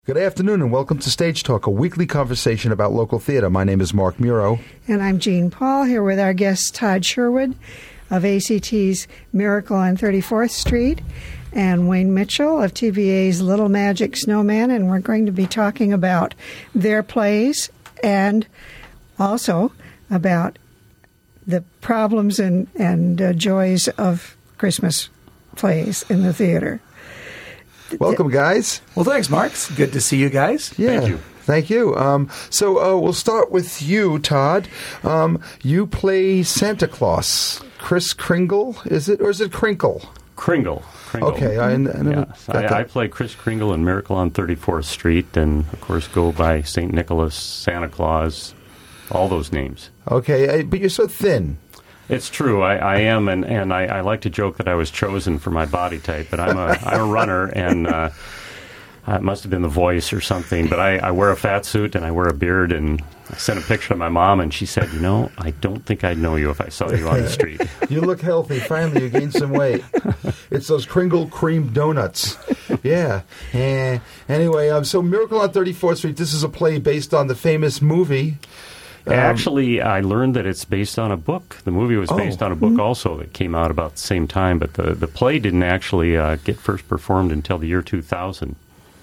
Good afternoon and welcome to Stage Talk, a weekly conversation about local theater. My name is Mark Muro. And I'm Jean Paul, here with our guest Todd Sherwood of ACT's Miracle on 34th Street and Wayne Mitchell of TVA's Little Magic Snowman. And we're going to be talking about their plays and also about the problems and joys of Christmas plays in the theater. Welcome, guys. Well, thanks, Mark. It's good to see you guys. Yeah, Thank you. Thank you. So we'll start with you, Todd. You play Santa Claus. Kris Kringle, is it? Or is it Crinkle? Kringle. Okay. I play Kris Kringle in Miracle on 34th Street and, of course, go by St. Nicholas, Santa Claus, all those names. Okay, but you're so thin. It's true. I am, and I like to joke that I was chosen for my body type, but I'm a runner, and it must have been the voice or something. But I wear a fat suit, and I wear a beard, and I sent a picture to my mom, and she said, I don't think I'd know you if I saw you on the street. You look healthy. Finally, you gained some weight. It's those Kringle cream donuts. Yeah. Anyway, so Miracle on 34th Street, this is a play based on the famous movie. Actually, I learned that it's based on a book. The movie was based on a book also that came out about the same time, but the play didn't actually get first performed until the year 2000.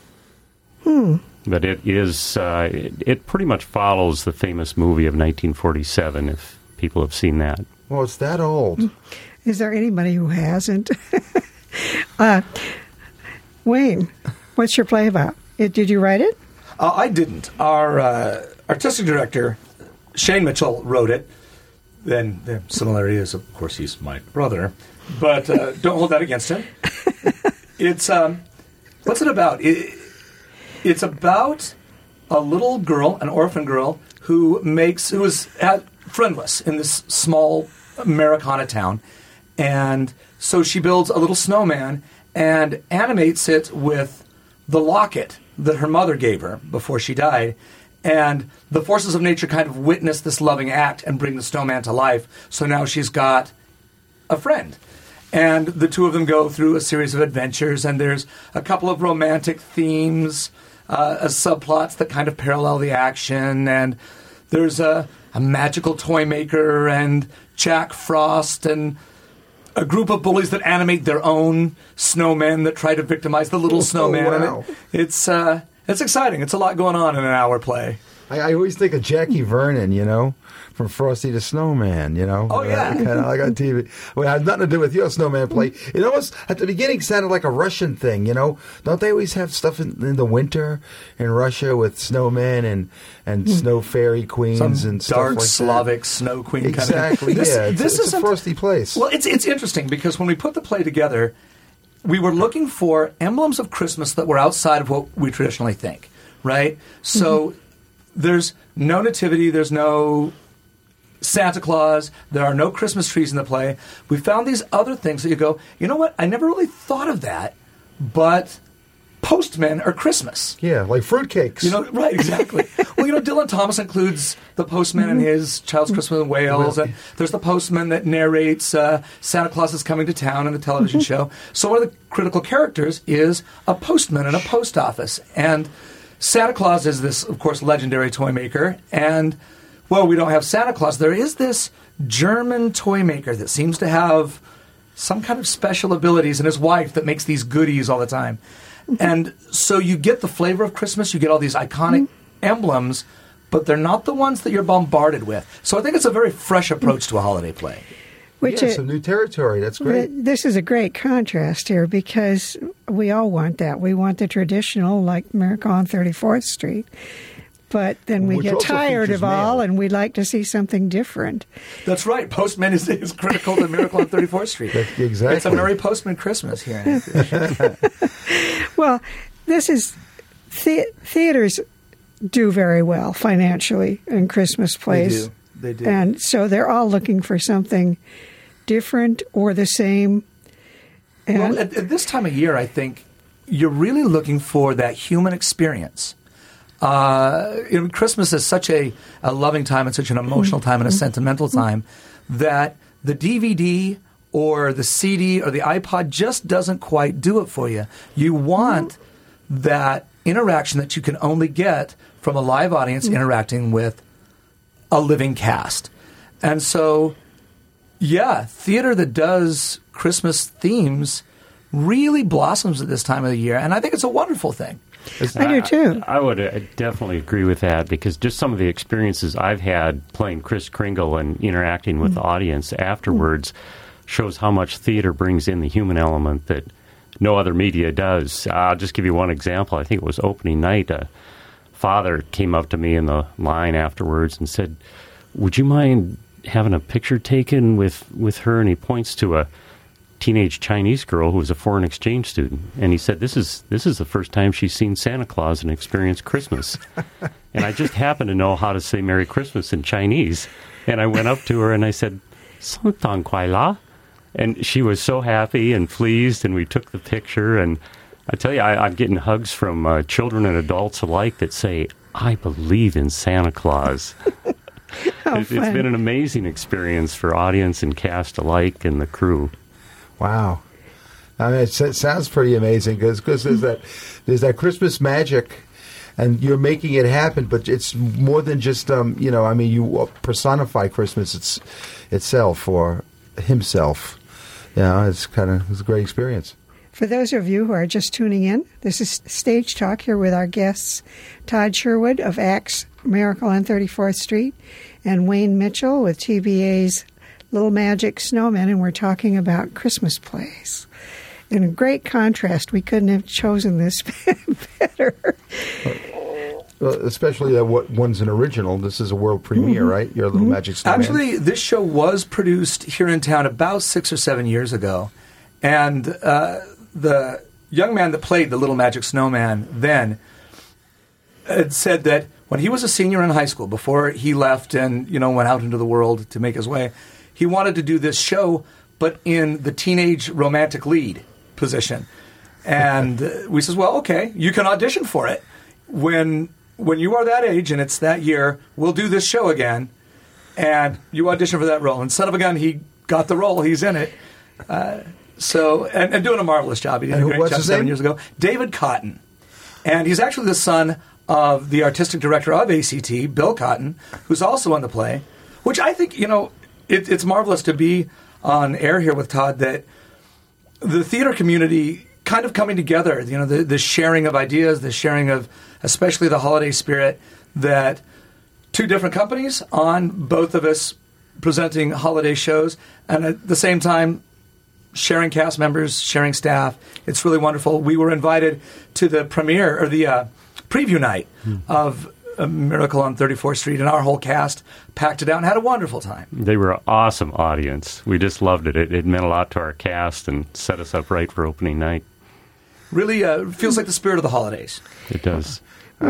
But it is it pretty much follows the famous movie of 1947, if people have seen that. Well, it's that old. Is there anybody who hasn't? Wayne, what's your play about? Did you write it? I didn't. Our artistic director, Shane Mitchell, wrote it. Then the similarity is, of course, he's my brother. But don't hold that against him. It's what's it about? It's about a little girl, an orphan girl, who is friendless in this small Americana town. And so she builds a little snowman and animates it with the locket that her mother gave her before she died. And the forces of nature kind of witness this loving act and bring the snowman to life. So now she's got a friend. And the two of them go through a series of adventures, and there's a couple of romantic themes, subplots that kind of parallel the action. And there's a magical toy maker and Jack Frost and a group of bullies that animate their own snowmen that try to victimize the little snowman. Wow. And it's exciting. It's a lot going on in an hour play. I always think of Jackie Vernon, from Frosty the Snowman, Oh, yeah. Kind of like on TV. Well, it had nothing to do with your snowman play. It almost, at the beginning, sounded like a Russian thing, Don't they always have stuff in the winter in Russia with snowmen and snow fairy queens and stuff dark like Slavic that? snow queen Exactly, kind of thing. This is a frosty place. Well, it's interesting because when we put the play together, we were looking for emblems of Christmas that were outside of what we traditionally think, right? So there's no nativity, there's no Santa Claus, there are no Christmas trees in the play. We found these other things that you go, you know what, I never really thought of that, but postmen are Christmas. Yeah, like fruitcakes. Right, exactly. Well, Dylan Thomas includes the postman in his Child's Christmas in Wales, and there's the postman that narrates Santa Claus is Coming to Town in the television show. So one of the critical characters is a postman in a post office. And Santa Claus is this, of course, legendary toy maker. And, well, we don't have Santa Claus. There is this German toy maker that seems to have some kind of special abilities, and his wife that makes these goodies all the time. And so you get the flavor of Christmas, you get all these iconic emblems, but they're not the ones that you're bombarded with. So I think it's a very fresh approach to a holiday play. Some new territory. That's great. This is a great contrast here because we all want that. We want the traditional, like Miracle on 34th Street. But then we get tired of all, and we'd like to see something different. That's right. Postman is critical to Miracle on 34th Street. Exactly. It's a Merry Postman Christmas here. Well, this is theaters do very well financially in Christmas plays. They do. And so they're all looking for something different or the same. And well, at this time of year, I think you're really looking for that human experience. Christmas is such a loving time and such an emotional time and a sentimental time that the DVD or the CD or the iPod just doesn't quite do it for you. You want that interaction that you can only get from a live audience interacting with a living cast. And so, yeah, theater that does Christmas themes really blossoms at this time of the year, and I think it's a wonderful thing. I do too. I would definitely agree with that, because just some of the experiences I've had playing Kris Kringle and interacting with the audience afterwards shows how much theater brings in the human element that no other media does. I'll just give you one example. I think it was opening night. A father came up to me in the line afterwards and said, "Would you mind having a picture taken with her?" And he points to a teenage Chinese girl who was a foreign exchange student, and he said, this is the first time she's seen Santa Claus and experienced Christmas. And I just happen to know how to say Merry Christmas in Chinese, and I went up to her and I said, "Santang Kuai La," and she was so happy and pleased, and we took the picture. And I tell you, I'm getting hugs from children and adults alike that say, "I believe in Santa Claus." It's been an amazing experience for audience and cast alike and the crew. Wow. I mean, it sounds pretty amazing because there's that Christmas magic, and you're making it happen. But it's more than just you personify Christmas itself or himself. It's a great experience. For those of you who are just tuning in, this is Stage Talk here with our guests Todd Sherwood of Acts Miracle on 34th Street and Wayne Mitchell with TBA's Little Magic Snowmen, and we're talking about Christmas plays. In great contrast, we couldn't have chosen this better. Well, especially that one's an original. This is a world premiere, right? Your Little Magic Snowman. Actually, this show was produced here in town about 6 or 7 years ago, and the young man that played the Little Magic Snowman then had said that when he was a senior in high school, before he left and went out into the world to make his way, he wanted to do this show, but in the teenage romantic lead position. And we says, well, okay, you can audition for it. When you are that age and it's that year, we'll do this show again. And you audition for that role. And son of a gun, he got the role. He's in it. And doing a marvelous job. He did a great job 7 years ago. David Cotton. And he's actually the son of the artistic director of ACT, Bill Cotton, who's also on the play, which I think, it's marvelous to be on air here with Todd, that the theater community kind of coming together, the sharing of ideas, the sharing of especially the holiday spirit, that two different companies on both of us presenting holiday shows, and at the same time sharing cast members, sharing staff. It's really wonderful. We were invited to the premiere, or the preview night of A Miracle on 34th Street, and our whole cast packed it out and had a wonderful time. They were an awesome audience. We just loved it. It meant a lot to our cast and set us up right for opening night. Really feels like the spirit of the holidays. It does.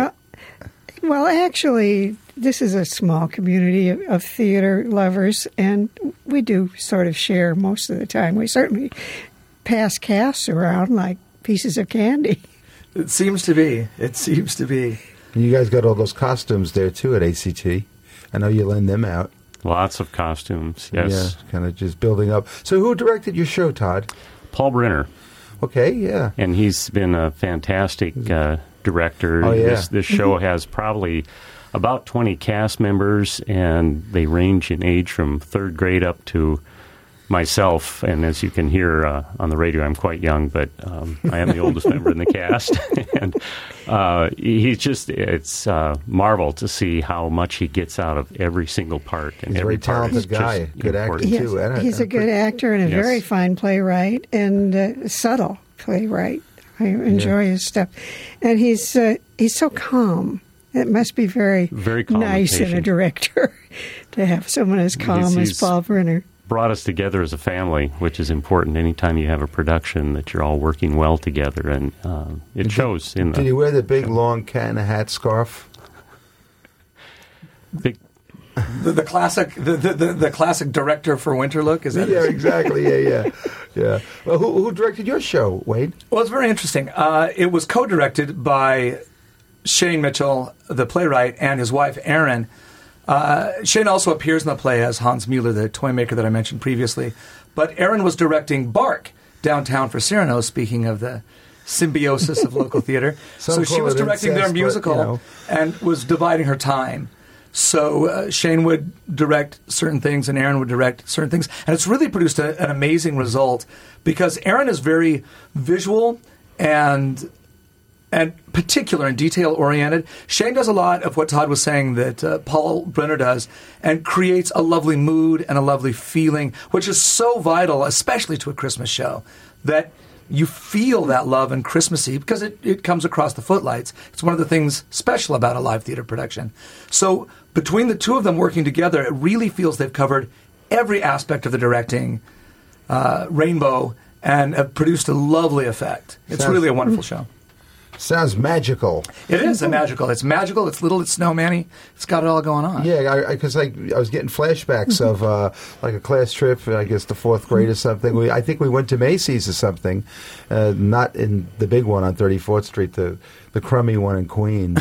Well, actually, this is a small community of theater lovers, and we do sort of share most of the time. We certainly pass casts around like pieces of candy. It seems to be. And you guys got all those costumes there, too, at ACT. I know you lend them out. Lots of costumes, yes. Yeah, kind of just building up. So who directed your show, Todd? Paul Brenner. Okay, yeah. And he's been a fantastic director. Oh, yeah. This show has probably about 20 cast members, and they range in age from third grade up to myself. And as you can hear on the radio, I'm quite young, but I am the oldest member in the cast. And it's marvel to see how much he gets out of every single part. And he's a very talented guy, good actor, too. He's a good actor and a very fine playwright, and a subtle playwright. I enjoy his stuff. And he's so calm. It must be very nice in a director to have someone as calm as Paul Brenner. Brought us together as a family, which is important. Anytime you have a production, that you're all working well together, and it shows. Did you wear the big long cat in a hat scarf? The classic, the classic director for winter look, is that? Yeah, exactly. Yeah. Well, who directed your show, Wade? Well, it's very interesting. It was co-directed by Shane Mitchell, the playwright, and his wife Erin. Shane also appears in the play as Hans Mueller, the toy maker that I mentioned previously. But Erin was directing Bark downtown for Cyrano, speaking of the symbiosis of local theater. Some So she call was it directing their incest, but, musical you know. and was dividing her time. So Shane would direct certain things and Aaron would direct certain things. And it's really produced an amazing result because Aaron is very visual and particular and detail-oriented. Shane does a lot of what Todd was saying that Paul Brenner does and creates a lovely mood and a lovely feeling, which is so vital, especially to a Christmas show, that you feel that love and Christmassy because it comes across the footlights. It's one of the things special about a live theater production. So between the two of them working together, it really feels they've covered every aspect of the directing rainbow and have produced a lovely effect. It's really a wonderful show. Sounds magical. It is magical. It's magical. It's little. It's snowman-y. It's got it all going on. Yeah, because I was getting flashbacks of like a class trip, I guess the fourth grade or something. I think we went to Macy's or something, not in the big one on 34th Street, the crummy one in Queens.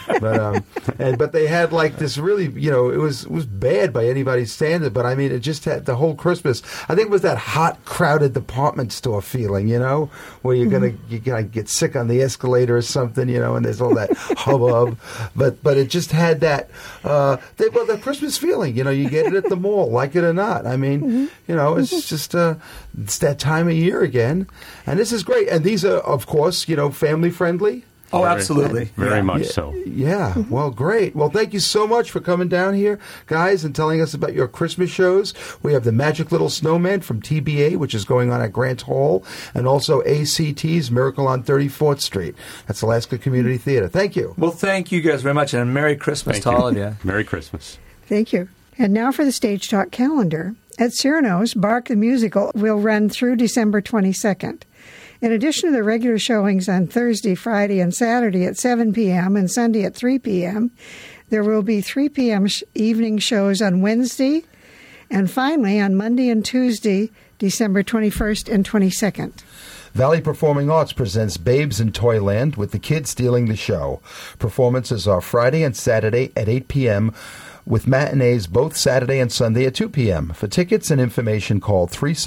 But they had like this really, it was bad by anybody's standard. But I mean, it just had the whole Christmas. I think it was that hot, crowded department store feeling, where you're gonna get sick on the escalator or something, and there's all that hubbub. But it just had that the Christmas feeling. You get it at the mall, like it or not. I mean, it's just it's that time of year again, and this is great. And these are, of course, family friendly. Oh, absolutely. Very much so. Yeah. Well, great. Well, thank you so much for coming down here, guys, and telling us about your Christmas shows. We have the Magic Little Snowman from TBA, which is going on at Grant Hall, and also ACT's Miracle on 34th Street. That's Alaska Community Theater. Thank you. Well, thank you guys very much, and Merry Christmas to all of you. Merry Christmas. Thank you. And now for the Stage Talk calendar. At Cyrano's, Bark the Musical will run through December 22nd. In addition to the regular showings on Thursday, Friday, and Saturday at 7 p.m. and Sunday at 3 p.m., there will be 3 p.m. evening shows on Wednesday, and finally on Monday and Tuesday, December 21st and 22nd. Valley Performing Arts presents Babes in Toyland with the kids stealing the show. Performances are Friday and Saturday at 8 p.m., with matinees both Saturday and Sunday at 2 p.m. For tickets and information, call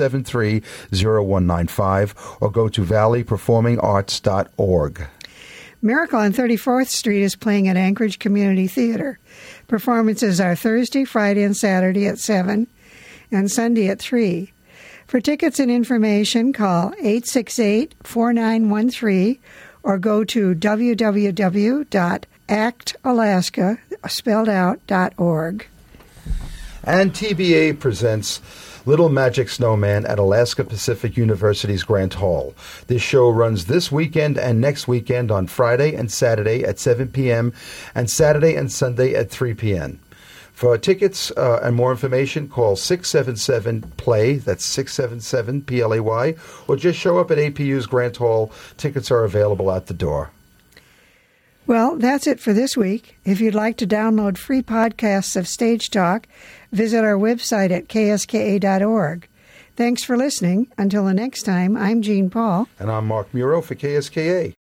373-0195 or go to valleyperformingarts.org. Miracle on 34th Street is playing at Anchorage Community Theater. Performances are Thursday, Friday, and Saturday at 7 and Sunday at 3. For tickets and information, call 868-4913 or go to www.actalaska.org. And TBA presents Little Magic Snowman at Alaska Pacific University's Grant Hall. This show runs this weekend and next weekend on Friday and Saturday at 7 p.m. and Saturday and Sunday at 3 p.m. For tickets and more information, call 677-PLAY, that's 677-PLAY, or just show up at APU's Grant Hall. Tickets are available at the door. Well, that's it for this week. If you'd like to download free podcasts of Stage Talk, visit our website at kska.org. Thanks for listening. Until the next time, I'm Jean Paul. And I'm Mark Muro for KSKA.